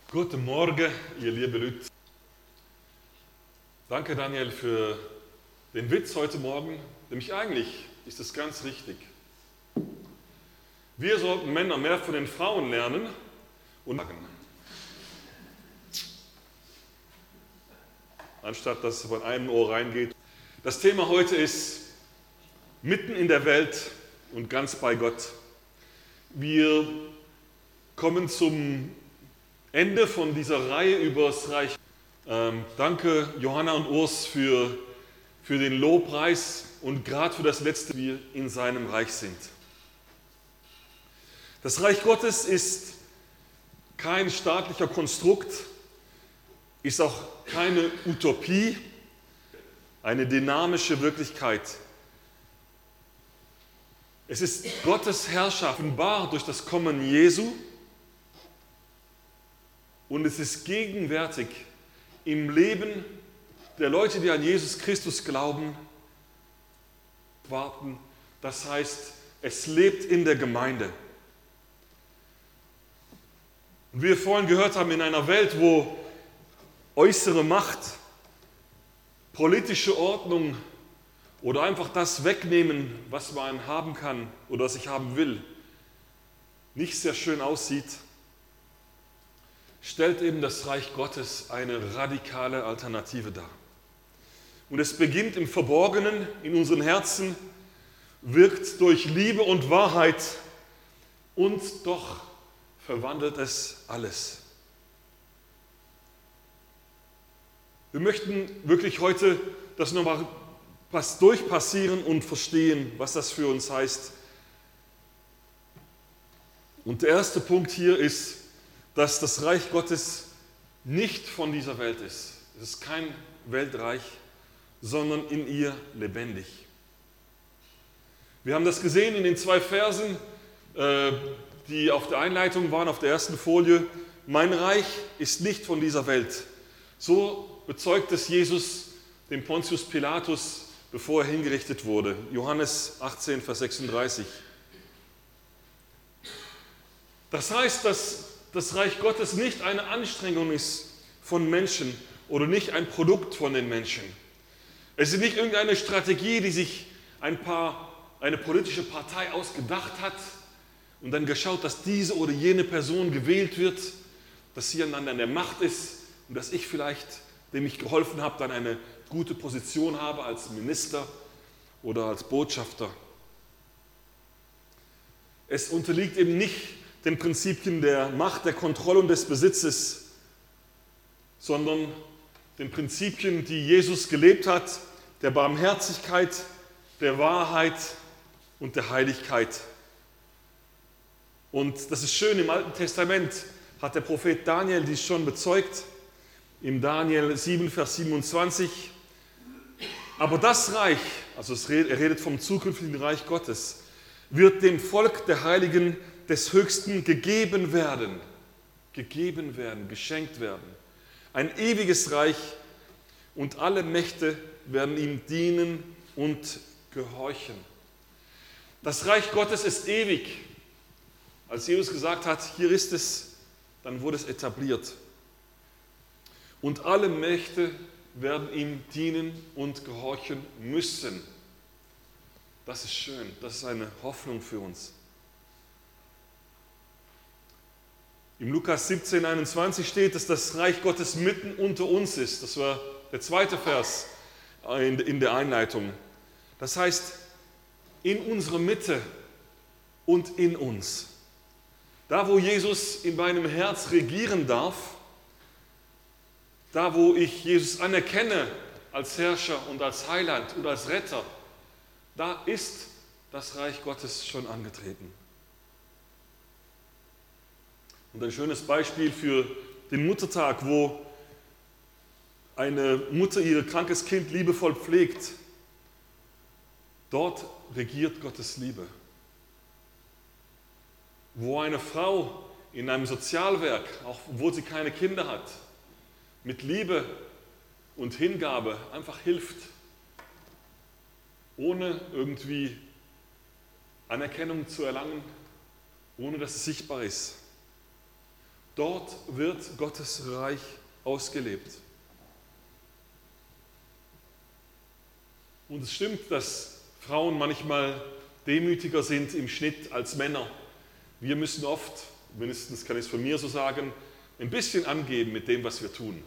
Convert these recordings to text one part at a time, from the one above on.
Guten Morgen, ihr lieben Leute. Danke, Daniel, für den Witz heute Morgen. Nämlich eigentlich ist es ganz richtig. Wir sollten Männer mehr von den Frauen lernen und sagen, anstatt dass es von einem Ohr reingeht. Das Thema heute ist mitten in der Welt und ganz bei Gott. Wir kommen zum Ende von dieser Reihe über das Reich. Danke Johanna und Urs für den Lobpreis und gerade für das letzte, wir in seinem Reich sind. Das Reich Gottes ist kein staatlicher Konstrukt, ist auch keine Utopie, eine dynamische Wirklichkeit. Es ist Gottes Herrschaft, offenbar durch das Kommen Jesu, und es ist gegenwärtig im Leben der Leute, die an Jesus Christus glauben, warten. Das heißt, es lebt in der Gemeinde. Und wie wir vorhin gehört haben, in einer Welt, wo äußere Macht, politische Ordnung oder einfach das wegnehmen, was man haben kann oder was ich haben will, nicht sehr schön aussieht, stellt eben das Reich Gottes eine radikale Alternative dar. Und es beginnt im Verborgenen, in unseren Herzen, wirkt durch Liebe und Wahrheit und doch verwandelt es alles. Wir möchten wirklich heute das nochmal durchpassieren und verstehen, was das für uns heißt. Und der erste Punkt hier ist, dass das Reich Gottes nicht von dieser Welt ist. Es ist kein Weltreich, sondern in ihr lebendig. Wir haben das gesehen in den 2 Versen, die auf der Einleitung waren, auf der ersten Folie. Mein Reich ist nicht von dieser Welt. So bezeugt es Jesus dem Pontius Pilatus, bevor er hingerichtet wurde. Johannes 18, Vers 36. Das heißt, dass das Reich Gottes nicht eine Anstrengung ist von Menschen oder nicht ein Produkt von den Menschen. Es ist nicht irgendeine Strategie, die sich eine politische Partei ausgedacht hat und dann geschaut, dass diese oder jene Person gewählt wird, dass sie dann an der Macht ist und dass ich vielleicht, dem ich geholfen habe, dann eine gute Position habe als Minister oder als Botschafter. Es unterliegt eben nicht den Prinzipien der Macht, der Kontrolle und des Besitzes, sondern den Prinzipien, die Jesus gelebt hat, der Barmherzigkeit, der Wahrheit und der Heiligkeit. Und das ist schön, im Alten Testament hat der Prophet Daniel dies schon bezeugt, im Daniel 7, Vers 27. Aber das Reich, also er redet vom zukünftigen Reich Gottes, wird dem Volk der Heiligen des Höchsten gegeben werden, geschenkt werden. Ein ewiges Reich und alle Mächte werden ihm dienen und gehorchen. Das Reich Gottes ist ewig. Als Jesus gesagt hat, hier ist es, dann wurde es etabliert. Und alle Mächte werden ihm dienen und gehorchen müssen. Das ist schön, das ist eine Hoffnung für uns. Im Lukas 17, 21 steht, dass das Reich Gottes mitten unter uns ist. Das war der 2. Vers in der Einleitung. Das heißt, in unserer Mitte und in uns. Da, wo Jesus in meinem Herz regieren darf, da, wo ich Jesus anerkenne als Herrscher und als Heiland und als Retter, da ist das Reich Gottes schon angetreten. Und ein schönes Beispiel für den Muttertag, wo eine Mutter ihr krankes Kind liebevoll pflegt. Dort regiert Gottes Liebe. Wo eine Frau in einem Sozialwerk, auch obwohl sie keine Kinder hat, mit Liebe und Hingabe einfach hilft, ohne irgendwie Anerkennung zu erlangen, ohne dass es sichtbar ist. Dort wird Gottes Reich ausgelebt. Und es stimmt, dass Frauen manchmal demütiger sind im Schnitt als Männer. Wir müssen oft, mindestens kann ich es von mir so sagen, ein bisschen angeben mit dem, was wir tun.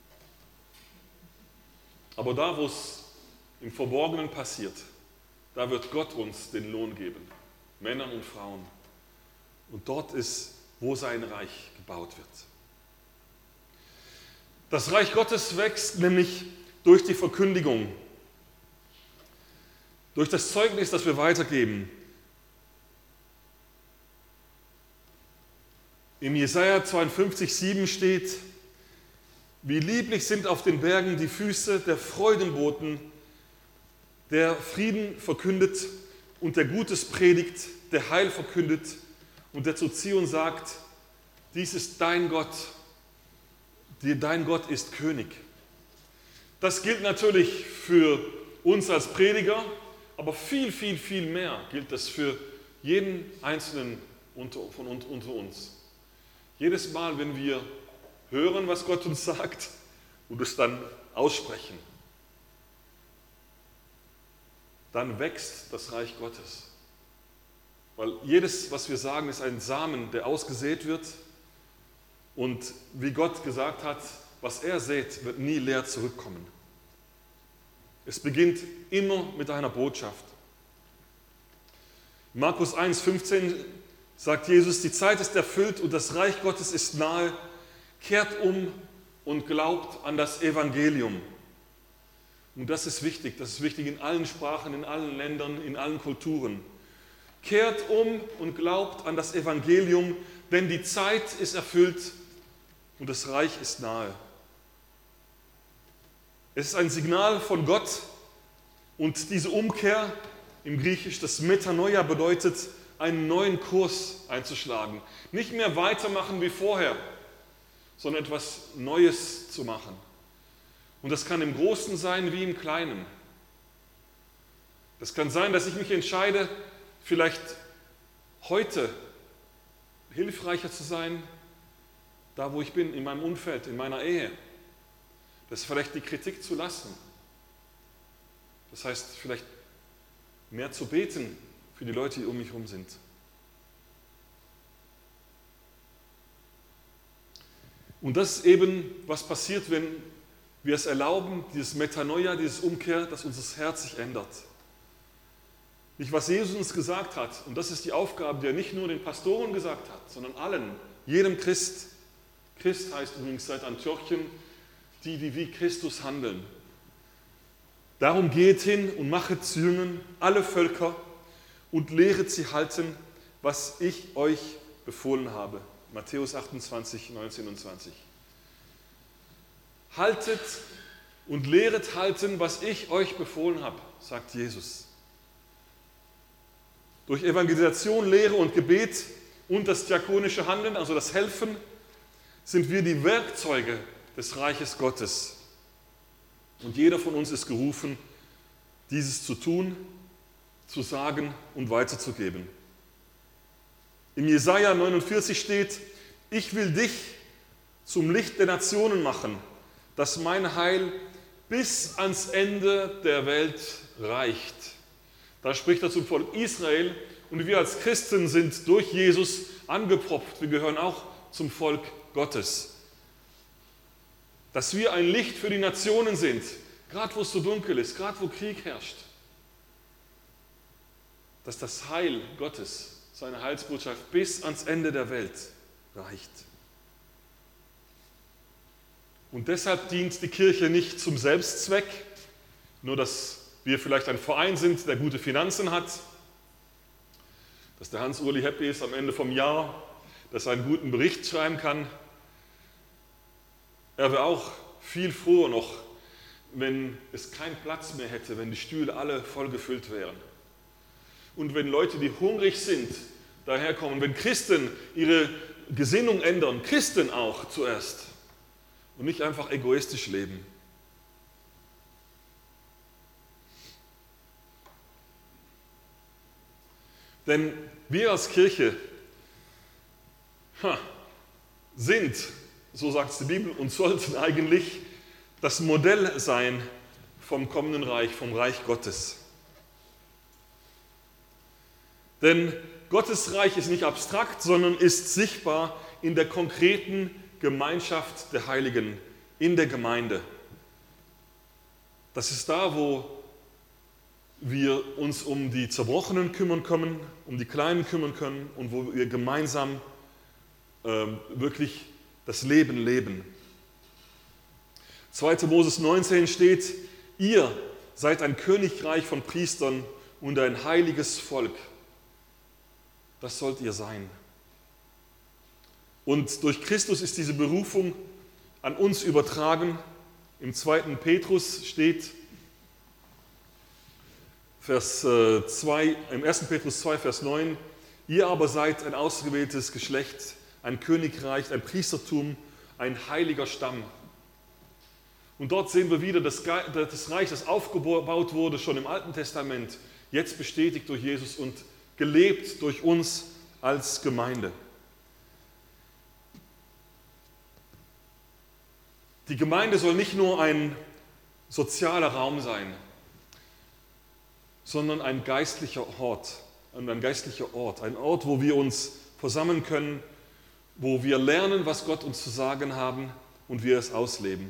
Aber da, wo es im Verborgenen passiert, da wird Gott uns den Lohn geben, Männern und Frauen. Und dort ist, wo sein Reich gebaut wird. Das Reich Gottes wächst nämlich durch die Verkündigung, durch das Zeugnis, das wir weitergeben. Im Jesaja 52,7 steht: Wie lieblich sind auf den Bergen die Füße der Freudenboten, der Frieden verkündet und der Gutes predigt, der Heil verkündet und der zu Zion sagt: Dies ist dein Gott, dein Gott ist König. Das gilt natürlich für uns als Prediger, aber viel, viel, viel mehr gilt das für jeden Einzelnen unter uns. Jedes Mal, wenn wir hören, was Gott uns sagt und es dann aussprechen, dann wächst das Reich Gottes. Weil jedes, was wir sagen, ist ein Samen, der ausgesät wird. Und wie Gott gesagt hat, was er sät, wird nie leer zurückkommen. Es beginnt immer mit einer Botschaft. Markus 1,15 sagt Jesus: Die Zeit ist erfüllt und das Reich Gottes ist nahe. Kehrt um und glaubt an das Evangelium. Und das ist wichtig in allen Sprachen, in allen Ländern, in allen Kulturen. Kehrt um und glaubt an das Evangelium, denn die Zeit ist erfüllt und das Reich ist nahe. Es ist ein Signal von Gott und diese Umkehr, im Griechisch das Metanoia, bedeutet, einen neuen Kurs einzuschlagen. Nicht mehr weitermachen wie vorher, sondern etwas Neues zu machen. Und das kann im Großen sein wie im Kleinen. Das kann sein, dass ich mich entscheide, vielleicht heute hilfreicher zu sein, da wo ich bin, in meinem Umfeld, in meiner Ehe. Das ist vielleicht die Kritik zu lassen. Das heißt, vielleicht mehr zu beten für die Leute, die um mich herum sind. Und das ist eben, was passiert, wenn wir es erlauben, dieses Metanoia, dieses Umkehr, dass unser Herz sich ändert. Nicht, was Jesus uns gesagt hat, und das ist die Aufgabe, die er nicht nur den Pastoren gesagt hat, sondern allen, jedem Christ. Christ heißt übrigens seit Antiochien, die wie Christus handeln. Darum geht hin und machet zu Jüngern alle Völker und lehret sie halten, was ich euch befohlen habe. Matthäus 28, 19 und 20. Haltet und lehret halten, was ich euch befohlen habe, sagt Jesus. Durch Evangelisation, Lehre und Gebet und das diakonische Handeln, also das Helfen, sind wir die Werkzeuge des Reiches Gottes. Und jeder von uns ist gerufen, dieses zu tun, zu sagen und weiterzugeben. Im Jesaja 49 steht: Ich will dich zum Licht der Nationen machen, dass mein Heil bis ans Ende der Welt reicht. Da spricht er zum Volk Israel, und wir als Christen sind durch Jesus angepropft. Wir gehören auch zum Volk Gottes. Dass wir ein Licht für die Nationen sind, gerade wo es so dunkel ist, gerade wo Krieg herrscht. Dass das Heil Gottes, seine Heilsbotschaft bis ans Ende der Welt reicht. Und deshalb dient die Kirche nicht zum Selbstzweck, nur dass wir vielleicht ein Verein sind, der gute Finanzen hat, dass der Hans-Uli happy ist am Ende vom Jahr, dass er einen guten Bericht schreiben kann. Er wäre auch viel froher noch, wenn es keinen Platz mehr hätte, wenn die Stühle alle voll gefüllt wären. Und wenn Leute, die hungrig sind, daherkommen, wenn Christen ihre Gesinnung ändern, Christen auch zuerst, und nicht einfach egoistisch leben. Denn wir als Kirche, sind, so sagt es die Bibel, und sollten eigentlich das Modell sein vom kommenden Reich, vom Reich Gottes. Denn Gottes Reich ist nicht abstrakt, sondern ist sichtbar in der konkreten Gemeinschaft der Heiligen, in der Gemeinde. Das ist da, wo wir uns um die Zerbrochenen kümmern können, um die Kleinen kümmern können und wo wir gemeinsam wirklich das Leben leben. 2. Moses 19 steht, ihr seid ein Königreich von Priestern und ein heiliges Volk. Das sollt ihr sein. Und durch Christus ist diese Berufung an uns übertragen. Im 2. Petrus steht, im 1. Petrus 2, Vers 9, ihr aber seid ein ausgewähltes Geschlecht, ein Königreich, ein Priestertum, ein heiliger Stamm. Und dort sehen wir wieder das Reich, das aufgebaut wurde, schon im Alten Testament, jetzt bestätigt durch Jesus und gelebt durch uns als Gemeinde. Die Gemeinde soll nicht nur ein sozialer Raum sein, sondern ein geistlicher Ort, ein Ort, wo wir uns versammeln können, wo wir lernen, was Gott uns zu sagen haben und wir es ausleben.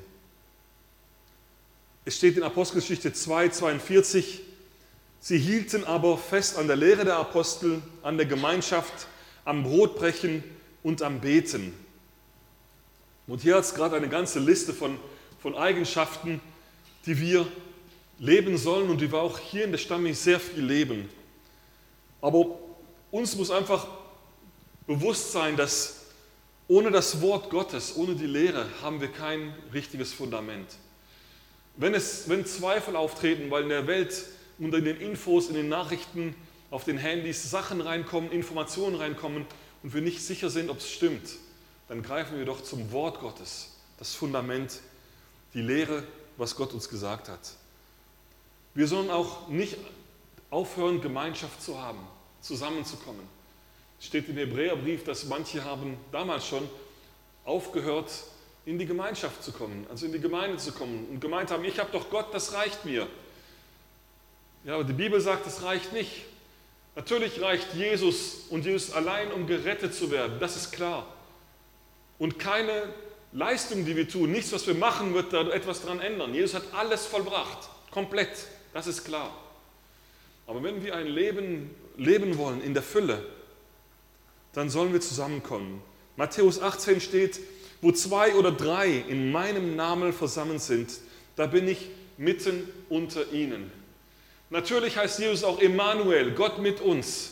Es steht in Apostelgeschichte 2,42, sie hielten aber fest an der Lehre der Apostel, an der Gemeinschaft, am Brotbrechen und am Beten. Und hier hat es gerade eine ganze Liste von Eigenschaften, die wir leben sollen und die wir auch hier in der Stamm sehr viel leben. Aber uns muss einfach bewusst sein, dass ohne das Wort Gottes, ohne die Lehre, haben wir kein richtiges Fundament. Wenn Zweifel auftreten, weil in der Welt unter den Infos, in den Nachrichten, auf den Handys Sachen reinkommen, Informationen reinkommen und wir nicht sicher sind, ob es stimmt, dann greifen wir doch zum Wort Gottes, das Fundament, die Lehre, was Gott uns gesagt hat. Wir sollen auch nicht aufhören, Gemeinschaft zu haben, zusammenzukommen. Es steht im Hebräerbrief, dass manche haben damals schon aufgehört, in die Gemeinschaft zu kommen, also in die Gemeinde zu kommen und gemeint haben, ich habe doch Gott, das reicht mir. Ja, aber die Bibel sagt, das reicht nicht. Natürlich reicht Jesus und Jesus allein, um gerettet zu werden, das ist klar. Und keine Leistung, die wir tun, nichts, was wir machen, wird da etwas dran ändern. Jesus hat alles vollbracht, komplett, das ist klar. Aber wenn wir ein Leben leben wollen in der Fülle, dann sollen wir zusammenkommen. Matthäus 18 steht, wo 2 oder 3 in meinem Namen versammelt sind, da bin ich mitten unter ihnen. Natürlich heißt Jesus auch Emmanuel, Gott mit uns.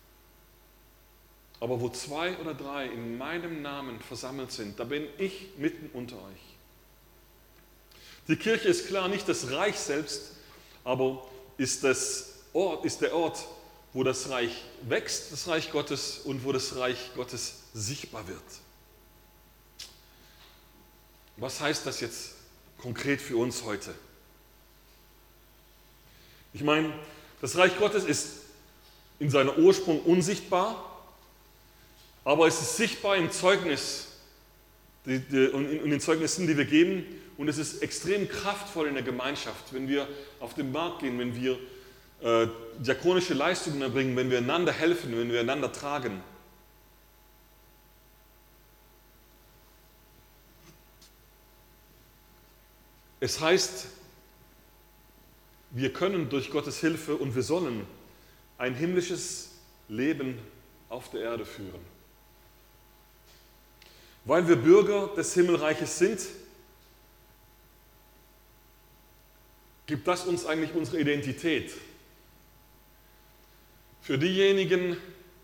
Aber wo 2 oder 3 in meinem Namen versammelt sind, da bin ich mitten unter euch. Die Kirche ist klar nicht das Reich selbst, aber ist der Ort, wo das Reich wächst, das Reich Gottes, und wo das Reich Gottes sichtbar wird. Was heißt das jetzt konkret für uns heute? Ich meine, das Reich Gottes ist in seinem Ursprung unsichtbar, aber es ist sichtbar im Zeugnis und in den Zeugnissen, die wir geben, und es ist extrem kraftvoll in der Gemeinschaft, wenn wir auf den Markt gehen, wenn wir diakonische Leistungen erbringen, wenn wir einander helfen, wenn wir einander tragen. Es heißt, wir können durch Gottes Hilfe und wir sollen ein himmlisches Leben auf der Erde führen. Weil wir Bürger des Himmelreiches sind, gibt das uns eigentlich unsere Identität. Für diejenigen,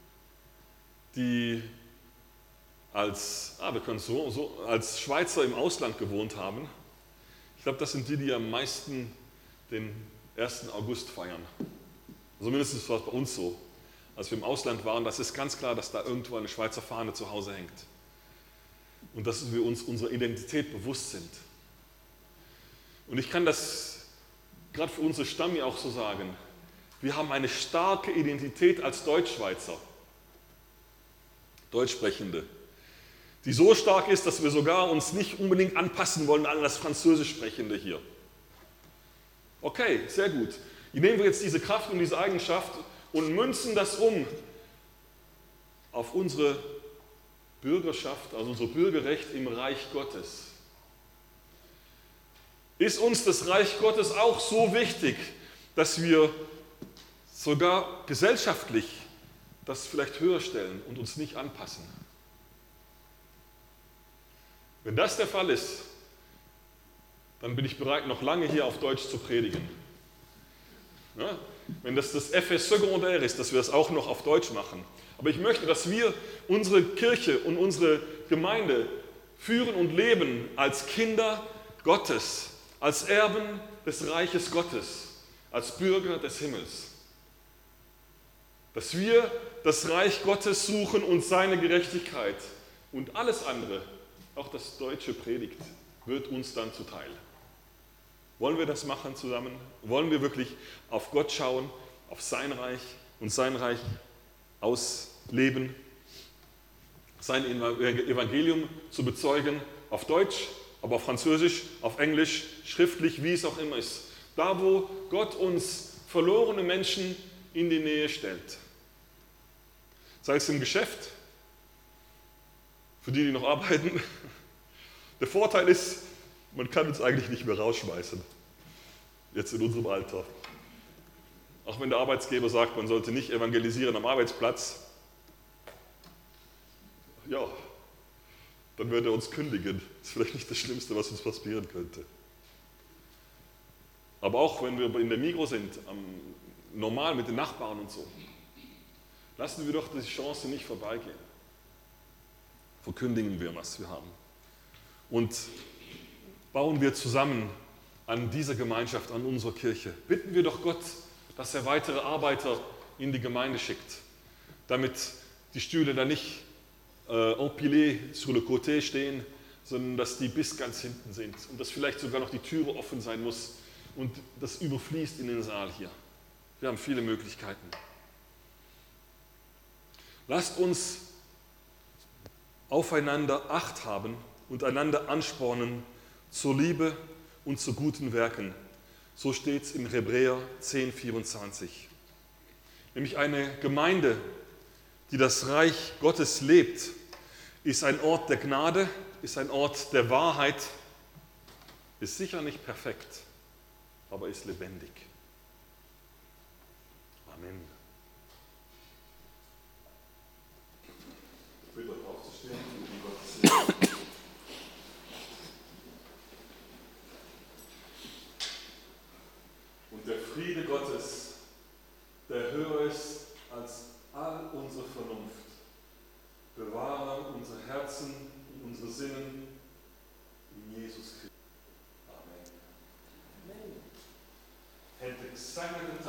die als Schweizer im Ausland gewohnt haben, ich glaube, das sind die am meisten den 1. August feiern. Also mindestens war es bei uns so. Als wir im Ausland waren, das ist ganz klar, dass da irgendwo eine Schweizer Fahne zu Hause hängt. Und dass wir uns unserer Identität bewusst sind. Und ich kann das gerade für unsere Stamm auch so sagen. Wir haben eine starke Identität als Deutschschweizer, Deutschsprechende. die so stark ist, dass wir sogar uns nicht unbedingt anpassen wollen an das Französischsprechende hier. Okay, sehr gut. Hier nehmen wir jetzt diese Kraft und diese Eigenschaft und münzen das um auf unsere Bürgerschaft, also unser Bürgerrecht im Reich Gottes. Ist uns das Reich Gottes auch so wichtig, dass wir sogar gesellschaftlich das vielleicht höher stellen und uns nicht anpassen? Wenn das der Fall ist, dann bin ich bereit, noch lange hier auf Deutsch zu predigen. Ja? Wenn das Effet secondaire ist, dass wir das auch noch auf Deutsch machen. Aber ich möchte, dass wir unsere Kirche und unsere Gemeinde führen und leben als Kinder Gottes, als Erben des Reiches Gottes, als Bürger des Himmels. Dass wir das Reich Gottes suchen und seine Gerechtigkeit und alles andere, auch das deutsche Predigt, wird uns dann zuteil. Wollen wir das machen zusammen? Wollen wir wirklich auf Gott schauen, auf sein Reich und sein Reich ausleben? Sein Evangelium zu bezeugen, auf Deutsch, aber auf Französisch, auf Englisch, schriftlich, wie es auch immer ist. Da, wo Gott uns verlorene Menschen in die Nähe stellt. Sei es im Geschäft, für die noch arbeiten. Der Vorteil ist, man kann uns eigentlich nicht mehr rausschmeißen, jetzt in unserem Alter. Auch wenn der Arbeitsgeber sagt, man sollte nicht evangelisieren am Arbeitsplatz, ja, dann würde er uns kündigen. Das ist vielleicht nicht das Schlimmste, was uns passieren könnte. Aber auch wenn wir in der Migros sind, normal mit den Nachbarn und so, lassen wir doch die Chance nicht vorbeigehen. Verkündigen wir, was wir haben. Und bauen wir zusammen an dieser Gemeinschaft, an unserer Kirche. Bitten wir doch Gott, dass er weitere Arbeiter in die Gemeinde schickt, damit die Stühle da nicht empilés sur le côté stehen, sondern dass die bis ganz hinten sind und dass vielleicht sogar noch die Türe offen sein muss und das überfließt in den Saal hier. Wir haben viele Möglichkeiten. Lasst uns aufeinander Acht haben und einander anspornen zur Liebe und zu guten Werken. So steht es in Hebräer 10,24. Nämlich eine Gemeinde, die das Reich Gottes lebt, ist ein Ort der Gnade, ist ein Ort der Wahrheit, ist sicher nicht perfekt, aber ist lebendig. Amen. Ich bitte euch aufzustehen und die Gottes Und der Friede Gottes, der höher ist als all unsere Vernunft, bewahre unsere Herzen und unsere Sinnen in Jesus Christus. Amen. Hätte